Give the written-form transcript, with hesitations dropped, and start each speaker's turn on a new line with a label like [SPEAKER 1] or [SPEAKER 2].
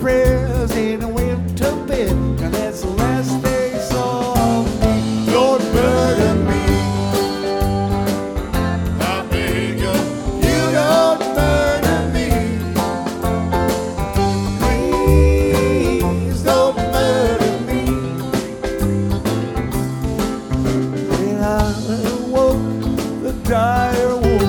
[SPEAKER 1] prayers and I went to bed, and that's the last they saw of me. Don't murder me, I beg you. You don't murder me. Please don't murder me. When I awoke, the dire wolf